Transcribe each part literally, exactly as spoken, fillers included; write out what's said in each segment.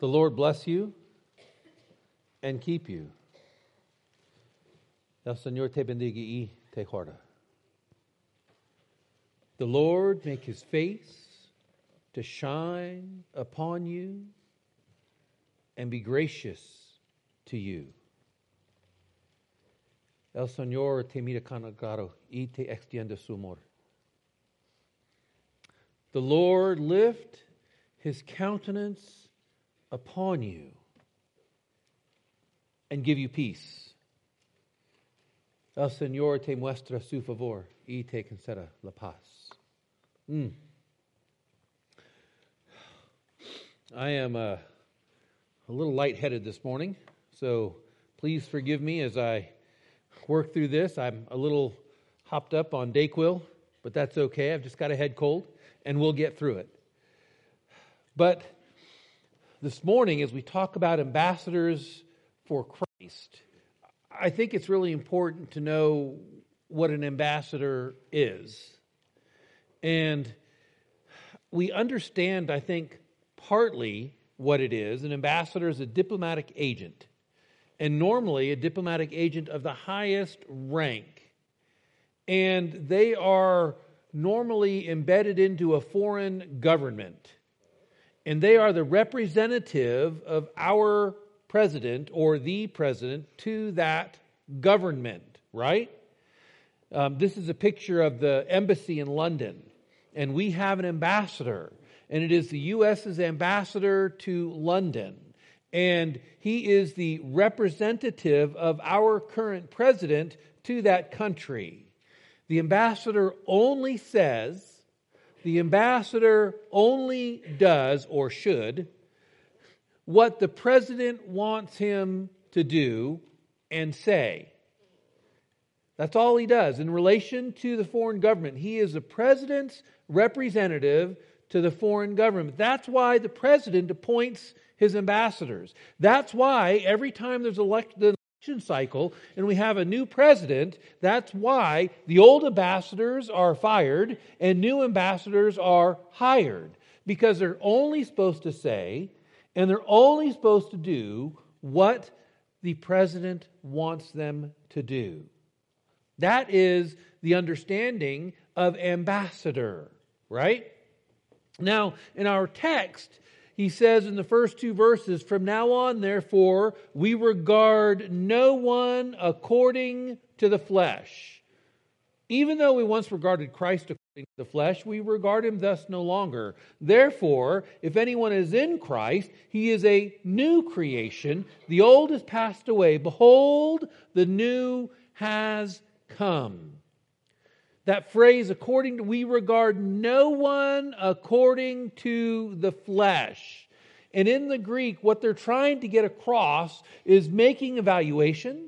The Lord bless you and keep you. El Señor te bendiga y te guarda. The Lord make His face to shine upon you and be gracious to you. El Señor te mira con agrado y te extienda su amor. The Lord lift His countenance upon you and give you peace. El Señor te muestra su favor y te conceda la paz. Mm. I am uh, a little lightheaded this morning, so please forgive me as I work through this. I'm a little hopped up on Dayquil, but that's okay. I've just got a head cold, and we'll get through it. But this morning, as we talk about ambassadors for Christ, I think it's really important to know what an ambassador is. And we understand, I think, partly what it is. An ambassador is a diplomatic agent, and normally a diplomatic agent of the highest rank. And they are normally embedded into a foreign government. And they are the representative of our president or the president to that government, right? Um, this is a picture of the embassy in London. And we have an ambassador. And it is the U S's ambassador to London. And he is the representative of our current president to that country. The ambassador only says, the ambassador only does or should what the president wants him to do and say. That's all he does. In relation to the foreign government, he is the president's representative to the foreign government. That's why the president appoints his ambassadors. That's why every time there's elect- the election cycle and we have a new president, that's why the old ambassadors are fired and new ambassadors are hired. Because they're only supposed to say and they're only supposed to do what the president wants them to do. That is the understanding of ambassador, right? Now, in our text, he says in the first two verses, from now on, therefore, we regard no one according to the flesh. Even though we once regarded Christ according to the flesh, we regard him thus no longer. Therefore, if anyone is in Christ, he is a new creation. The old has passed away. Behold, the new has come. That phrase, according to, we regard no one according to the flesh. And in the Greek, what they're trying to get across is making evaluations,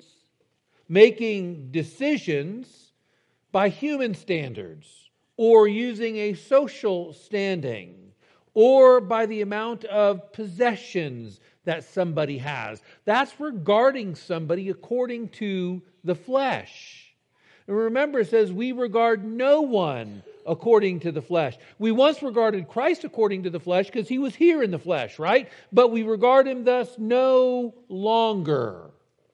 making decisions by human standards, or using a social standing, or by the amount of possessions that somebody has. That's regarding somebody according to the flesh. And remember, it says, we regard no one according to the flesh. We once regarded Christ according to the flesh because he was here in the flesh, right? But we regard him thus no longer.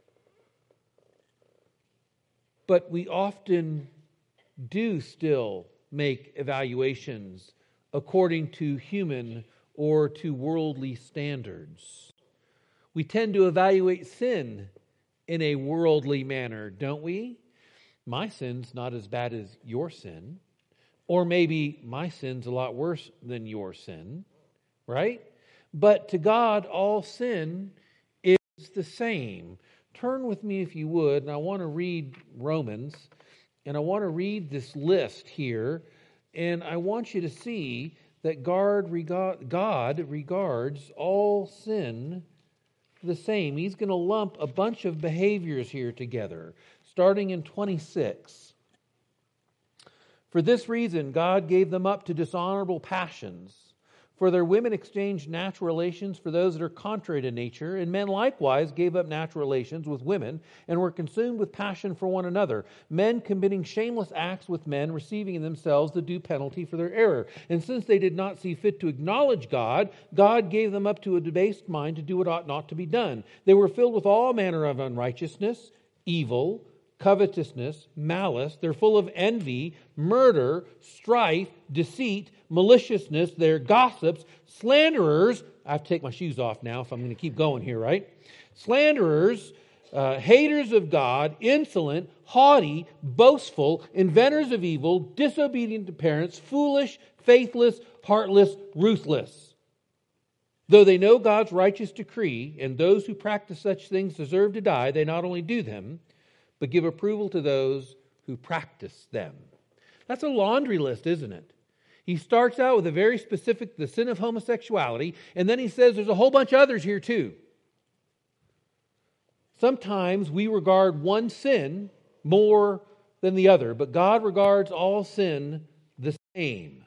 But we often do still make evaluations according to human or to worldly standards. We tend to evaluate sin in a worldly manner, don't we? My sin's not as bad as your sin. Or maybe my sin's a lot worse than your sin, right? But to God, all sin is the same. Turn with me, if you would, and I want to read Romans, and I want to read this list here, and I want you to see that God regards all sin the same. He's going to lump a bunch of behaviors here together, starting in twenty-six. For this reason, God gave them up to dishonorable passions. For their women exchanged natural relations for those that are contrary to nature, and men likewise gave up natural relations with women, and were consumed with passion for one another, men committing shameless acts with men, receiving in themselves the due penalty for their error. And since they did not see fit to acknowledge God, God gave them up to a debased mind to do what ought not to be done. They were filled with all manner of unrighteousness, evil, covetousness, malice. They're full of envy, murder, strife, deceit, maliciousness. They're gossips, slanderers. I have to take my shoes off now if I'm going to keep going here, right? Slanderers, uh, haters of God, insolent, haughty, boastful, inventors of evil, disobedient to parents, foolish, faithless, heartless, ruthless. Though they know God's righteous decree, and those who practice such things deserve to die, they not only do them, but give approval to those who practice them. That's a laundry list, isn't it? He starts out with a very specific, the sin of homosexuality, and then he says there's a whole bunch of others here too. Sometimes we regard one sin more than the other, but God regards all sin the same.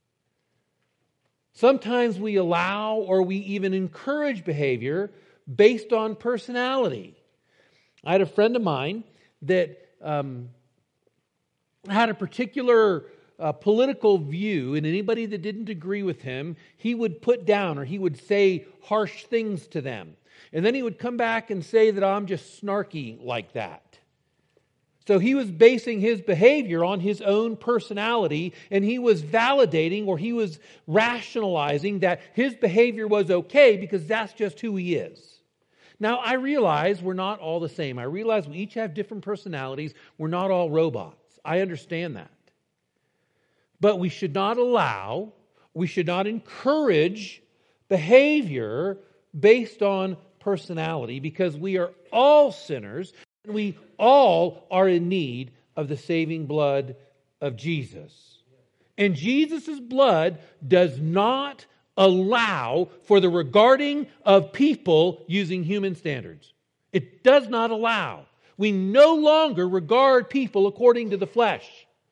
Sometimes we allow or we even encourage behavior based on personality. I had a friend of mine that um, had a particular uh, political view, and anybody that didn't agree with him, he would put down or he would say harsh things to them. And then he would come back and say that I'm just snarky like that. So he was basing his behavior on his own personality, and he was validating or he was rationalizing that his behavior was okay because that's just who he is. Now, I realize we're not all the same. I realize we each have different personalities. We're not all robots. I understand that. But we should not allow, we should not encourage behavior based on personality, because we are all sinners and we all are in need of the saving blood of Jesus. And Jesus' blood does not allow for the regarding of people using human standards. It does not allow. We no longer regard people according to the flesh.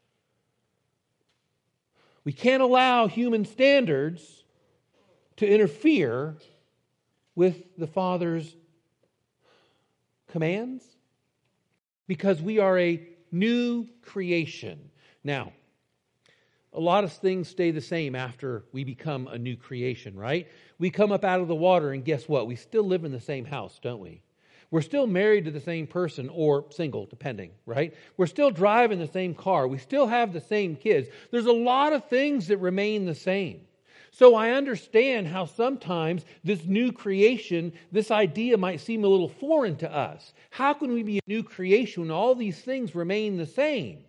We can't allow human standards to interfere with the Father's commands, because we are a new creation. Now, a lot of things stay the same after we become a new creation, right? We come up out of the water and guess what? We still live in the same house, don't we? We're still married to the same person, or single, depending, right? We're still driving the same car. We still have the same kids. There's a lot of things that remain the same. So I understand how sometimes this new creation, this idea might seem a little foreign to us. How can we be a new creation when all these things remain the same?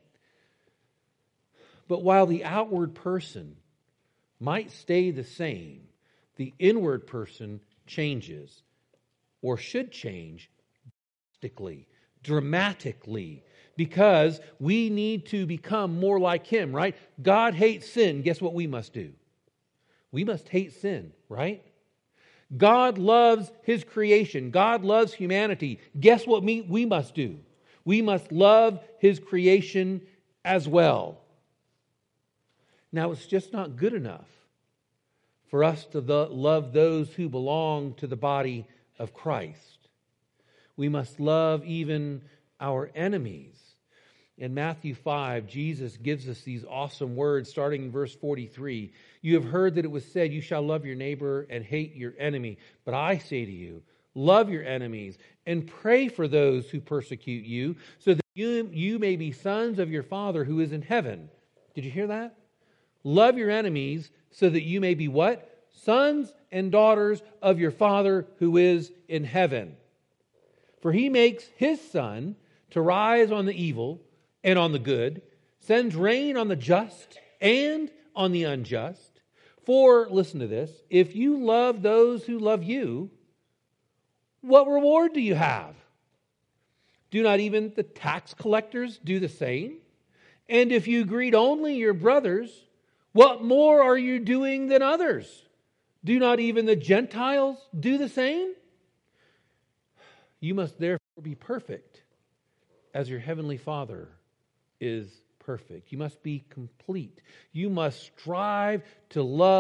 But while the outward person might stay the same, the inward person changes, or should change drastically, dramatically, because we need to become more like Him, right? God hates sin. Guess what we must do? We must hate sin, right? God loves His creation. God loves humanity. Guess what we, we must do? We must love His creation as well. Now, it's just not good enough for us to love those who belong to the body of Christ. We must love even our enemies. In Matthew five, Jesus gives us these awesome words starting in verse forty-three. You have heard that it was said, you shall love your neighbor and hate your enemy. But I say to you, love your enemies and pray for those who persecute you, so that you, you may be sons of your Father who is in heaven. Did you hear that? Love your enemies so that you may be what? Sons and daughters of your Father who is in heaven. For He makes His sun to rise on the evil and on the good, sends rain on the just and on the unjust. For, listen to this, if you love those who love you, what reward do you have? Do not even the tax collectors do the same? And if you greet only your brothers, what more are you doing than others? Do not even the Gentiles do the same? You must therefore be perfect, as your heavenly Father is perfect. You must be complete. You must strive to love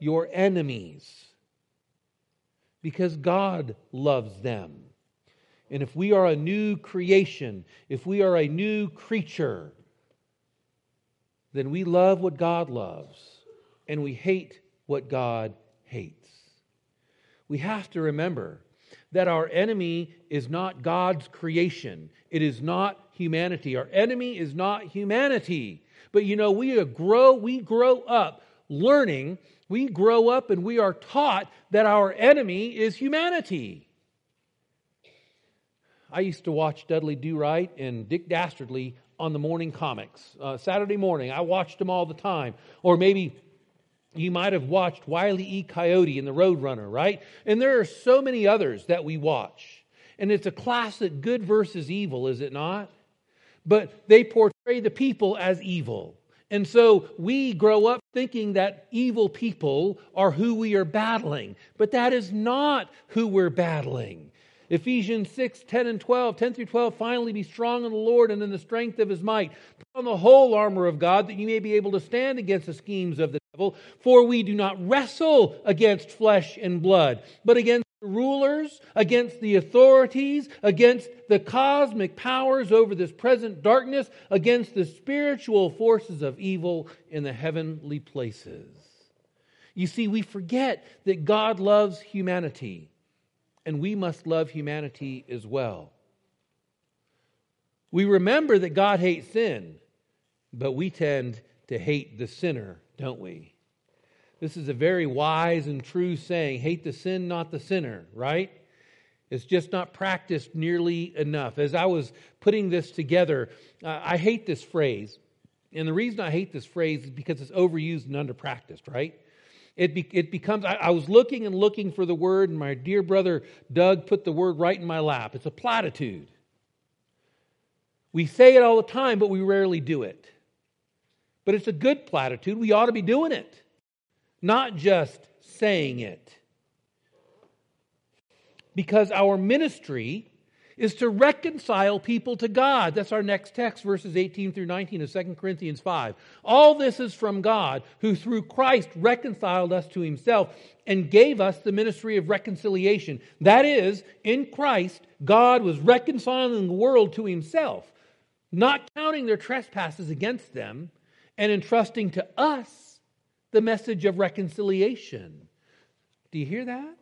your enemies because God loves them. And if we are a new creation, if we are a new creature, then we love what God loves and we hate what God hates. We have to remember that our enemy is not God's creation. It is not humanity. Our enemy is not humanity. But you know, we grow, we grow up learning, we grow up and we are taught that our enemy is humanity. I used to watch Dudley Do Right and Dick Dastardly on the morning comics. Uh, Saturday morning, I watched them all the time. Or maybe you might have watched Wile E. Coyote and the Roadrunner, right? And there are so many others that we watch. And it's a classic good versus evil, is it not? But they portray the people as evil. And so we grow up thinking that evil people are who we are battling. But that is not who we're battling. Ephesians six, ten and twelve, ten through twelve, finally be strong in the Lord and in the strength of His might. Put on the whole armor of God that you may be able to stand against the schemes of the devil. For we do not wrestle against flesh and blood, but against the rulers, against the authorities, against the cosmic powers over this present darkness, against the spiritual forces of evil in the heavenly places. You see, we forget that God loves humanity. And we must love humanity as well. We remember that God hates sin, but we tend to hate the sinner, don't we? This is a very wise and true saying, hate the sin, not the sinner, right? It's just not practiced nearly enough. As I was putting this together, uh, I hate this phrase. And the reason I hate this phrase is because it's overused and under-practiced, right? It, be, it becomes, I, I was looking and looking for the word, and my dear brother Doug put the word right in my lap. It's a platitude. We say it all the time, but we rarely do it. But it's a good platitude. We ought to be doing it, not just saying it. Because our ministry is to reconcile people to God. That's our next text, verses eighteen through nineteen of Second Corinthians five. All this is from God, who through Christ reconciled us to Himself and gave us the ministry of reconciliation. That is, in Christ, God was reconciling the world to Himself, not counting their trespasses against them, and entrusting to us the message of reconciliation. Do you hear that?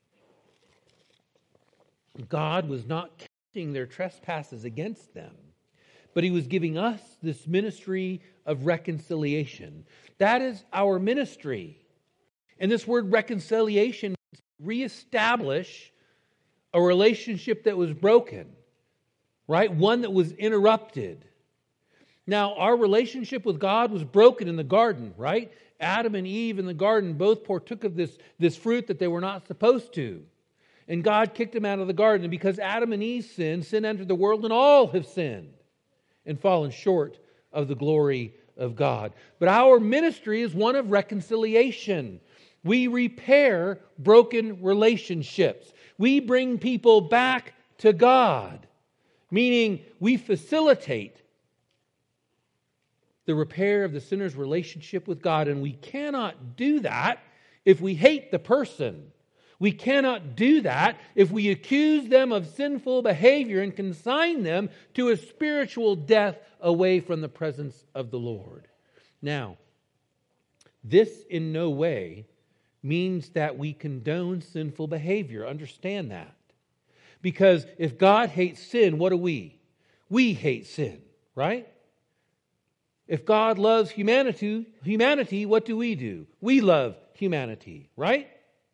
God was not counting their trespasses against them, but He was giving us this ministry of reconciliation. That is our ministry. And this word reconciliation means reestablish a relationship that was broken, right? One that was interrupted. Now, our relationship with God was broken in the garden, right? Adam and Eve in the garden both partook of this, this fruit that they were not supposed to. And God kicked them out of the garden. And because Adam and Eve sinned, sin entered the world, and all have sinned and fallen short of the glory of God. But our ministry is one of reconciliation. We repair broken relationships. We bring people back to God, meaning we facilitate the repair of the sinner's relationship with God. And we cannot do that if we hate the person. We cannot do that if we accuse them of sinful behavior and consign them to a spiritual death away from the presence of the Lord. Now, this in no way means that we condone sinful behavior. Understand that. Because if God hates sin, what do we? We hate sin, right? If God loves humanity, humanity, what do we do? We love humanity, right?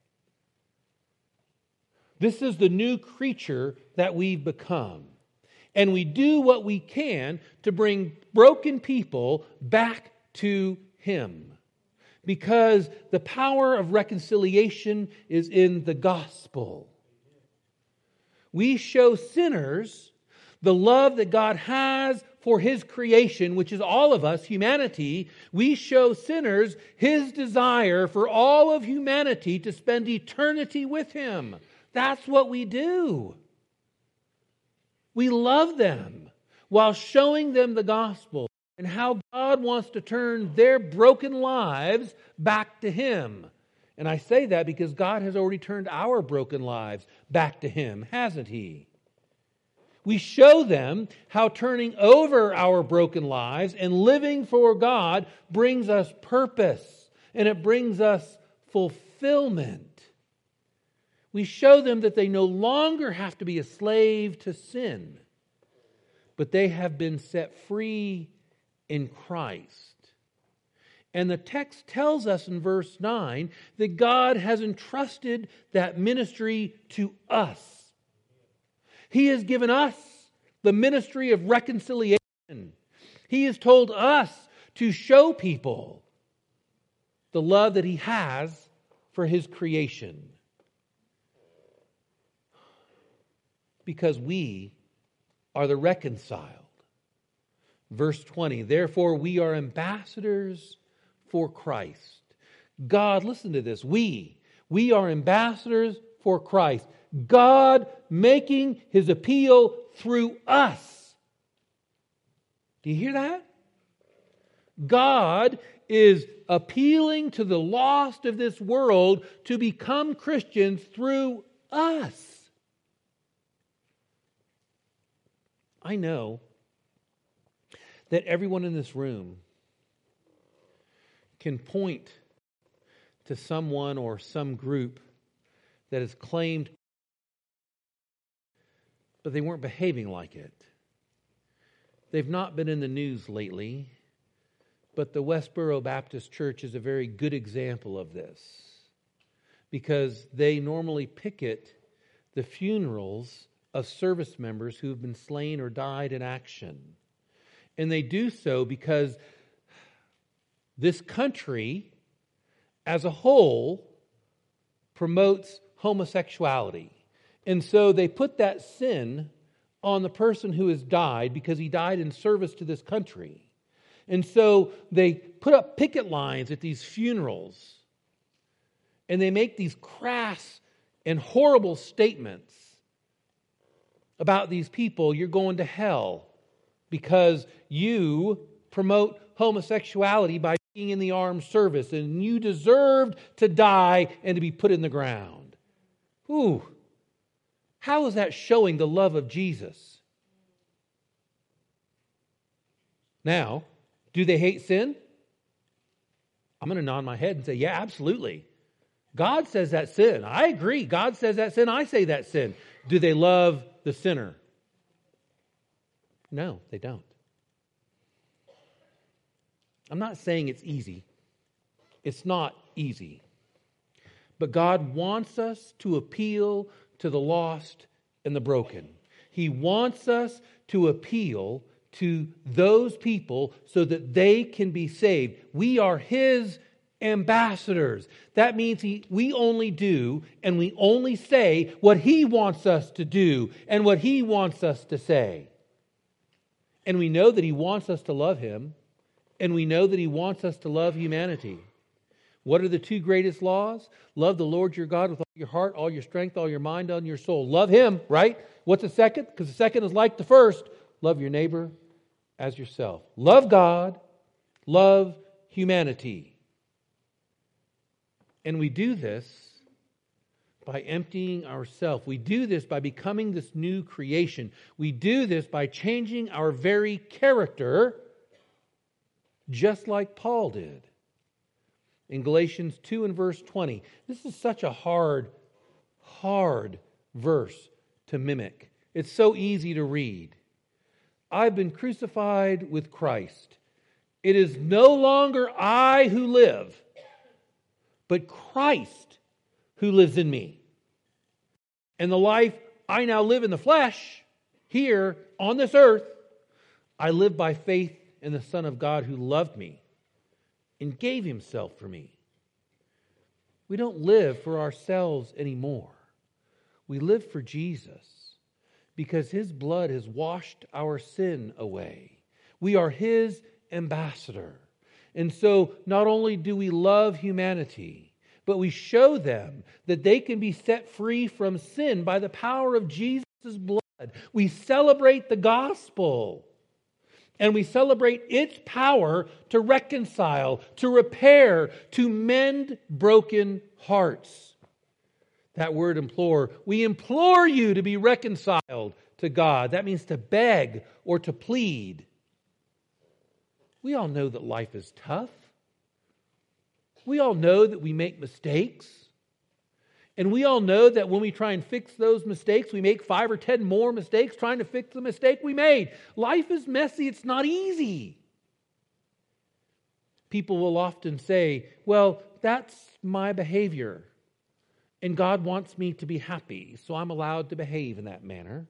This is the new creature that we've become. And we do what we can to bring broken people back to Him. Because the power of reconciliation is in the gospel. We show sinners the love that God has for His creation, which is all of us, humanity. We show sinners His desire for all of humanity to spend eternity with Him. That's what we do. We love them while showing them the gospel and how God wants to turn their broken lives back to Him. And I say that because God has already turned our broken lives back to Him, hasn't He? We show them how turning over our broken lives and living for God brings us purpose and it brings us fulfillment. We show them that they no longer have to be a slave to sin, but they have been set free in Christ. And the text tells us in verse nine that God has entrusted that ministry to us. He has given us the ministry of reconciliation. He has told us to show people the love that He has for His creation. Because we are the reconciled. Verse twenty, therefore we are ambassadors for Christ. God, listen to this, we, we are ambassadors for Christ. God making His appeal through us. Do you hear that? God is appealing to the lost of this world to become Christians through us. I know that everyone in this room can point to someone or some group that has claimed, but they weren't behaving like it. They've not been in the news lately, but the Westboro Baptist Church is a very good example of this, because they normally picket the funerals of service members who have been slain or died in action. And they do so because this country as a whole promotes homosexuality. And so they put that sin on the person who has died because he died in service to this country. And so they put up picket lines at these funerals, and they make these crass and horrible statements about these people. You're going to hell because you promote homosexuality by being in the armed service, and you deserved to die and to be put in the ground. Ooh, how is that showing the love of Jesus? Now, do they hate sin? I'm going to nod my head and say, yeah, absolutely. God says that sin. I agree. God says that sin. I say that sin. Do they love the sinner? No, they don't. I'm not saying it's easy. It's not easy. But God wants us to appeal to the lost and the broken. He wants us to appeal to those people so that they can be saved. We are His ambassadors. That means he, we only do and we only say what He wants us to do and what He wants us to say. And we know that He wants us to love Him, and we know that He wants us to love humanity. What are the two greatest laws? Love the Lord your God with all your heart, all your strength, all your mind, all your soul. Love Him, right? What's the second? Because the second is like the first. Love your neighbor as yourself. Love God, love humanity. And we do this by emptying ourselves. We do this by becoming this new creation. We do this by changing our very character, just like Paul did. In Galatians two and verse twenty, this is such a hard, hard verse to mimic. It's so easy to read. I've been crucified with Christ. It is no longer I who live, but Christ who lives in me. And the life I now live in the flesh, here on this earth, I live by faith in the Son of God who loved me and gave Himself for me. We don't live for ourselves anymore. We live for Jesus because His blood has washed our sin away. We are His ambassador. And so not only do we love humanity, but we show them that they can be set free from sin by the power of Jesus' blood. We celebrate the gospel. and we celebrate its power to reconcile, to repair, to mend broken hearts. That word implore, we implore you to be reconciled to God. That means to beg or to plead. We all know that life is tough. We all know that we make mistakes. And we all know that when we try and fix those mistakes, we make five or ten more mistakes trying to fix the mistake we made. Life is messy. It's not easy. People will often say, well, that's my behavior. And God wants me to be happy, so I'm allowed to behave in that manner.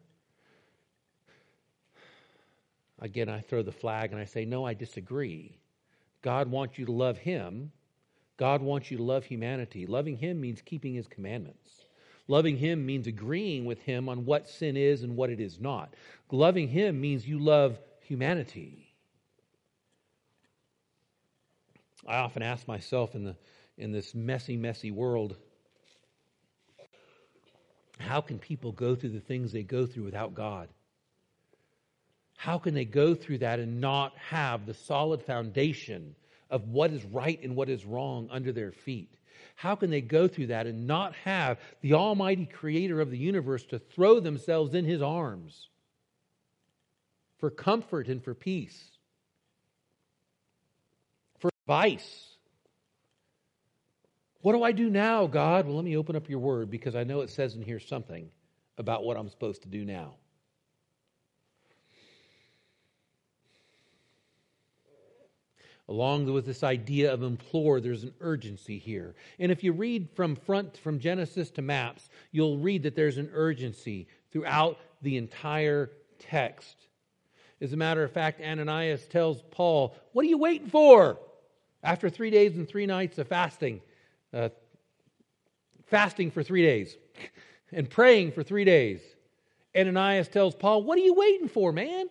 Again, I throw the flag and I say, no, I disagree. God wants you to love Him. God wants you to love humanity. Loving Him means keeping His commandments. Loving Him means agreeing with Him on what sin is and what it is not. Loving Him means you love humanity. I often ask myself in the in this messy, messy world, how can people go through the things they go through without God? How can they go through that and not have the solid foundation of what is right and what is wrong under their feet? How can they go through that and not have the Almighty Creator of the universe to throw themselves in His arms for comfort and for peace, for advice? What do I do now, God? Well, let me open up your word, because I know it says in here something about what I'm supposed to do now. Along with this idea of implore, there's an urgency here. And if you read from front, from Genesis to Maps, you'll read that there's an urgency throughout the entire text. As a matter of fact, Ananias tells Paul, what are you waiting for? After three days and three nights of fasting, uh, fasting for three days and praying for three days, Ananias tells Paul, what are you waiting for, man?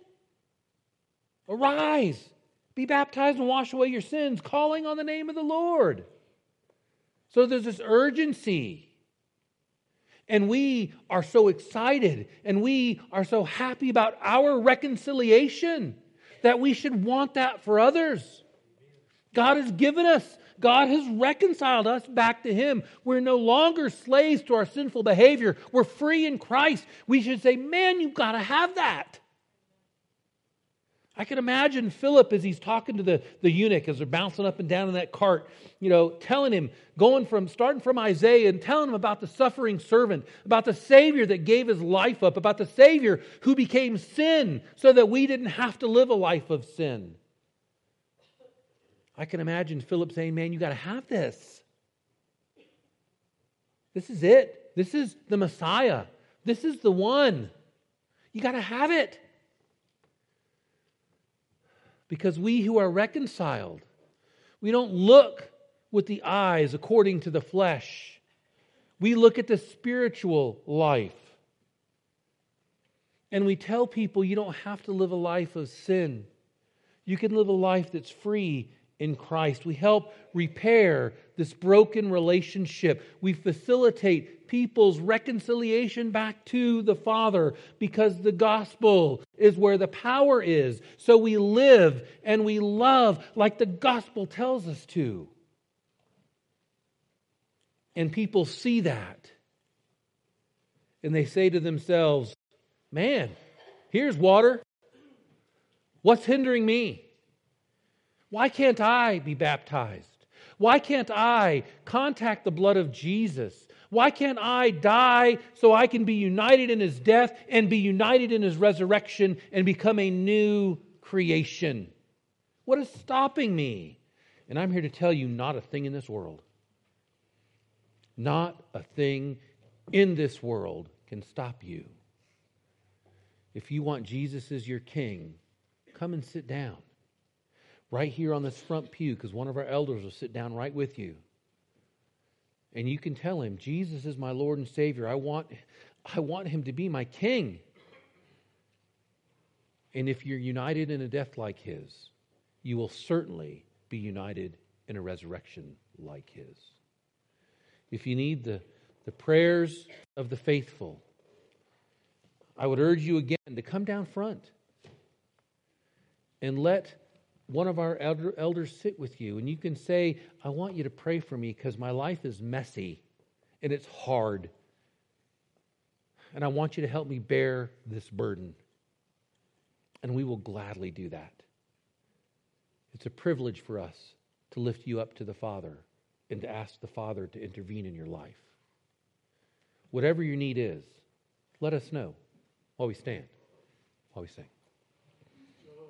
Arise. Be baptized and wash away your sins, calling on the name of the Lord. So there's this urgency. And we are so excited and we are so happy about our reconciliation that we should want that for others. God has given us, God has reconciled us back to Him. We're no longer slaves to our sinful behavior. We're free in Christ. We should say, man, you've got to have that. I can imagine Philip as he's talking to the, the eunuch as they're bouncing up and down in that cart, you know, telling him, going from, starting from Isaiah and telling him about the suffering servant, about the Savior that gave His life up, about the Savior who became sin so that we didn't have to live a life of sin. I can imagine Philip saying, man, you got to have this. This is it. This is the Messiah. This is the one. You got to have it. Because we who are reconciled, we don't look with the eyes according to the flesh. We look at the spiritual life. And we tell people you don't have to live a life of sin. You can live a life that's free in Christ. We help repair this broken relationship. We facilitate people's reconciliation back to the Father, because the gospel is where the power is. So we live and we love like the gospel tells us to. And people see that. And they say to themselves, man, here's water. What's hindering me? Why can't I be baptized? Why can't I contact the blood of Jesus? Why can't I die so I can be united in His death and be united in His resurrection and become a new creation? What is stopping me? And I'm here to tell you, not a thing in this world. Not a thing in this world can stop you. If you want Jesus as your King, come and sit down. Right here on this front pew, because one of our elders will sit down right with you. And you can tell him, Jesus is my Lord and Savior. I want, I want Him to be my King. And if you're united in a death like His, you will certainly be united in a resurrection like His. If you need the, the prayers of the faithful, I would urge you again to come down front. and let one of our elder, elders sit with you. And you can say, I want you to pray for me because my life is messy and it's hard. And I want you to help me bear this burden. And we will gladly do that. It's a privilege for us to lift you up to the Father and to ask the Father to intervene in your life. Whatever your need is, let us know while we stand, while we sing.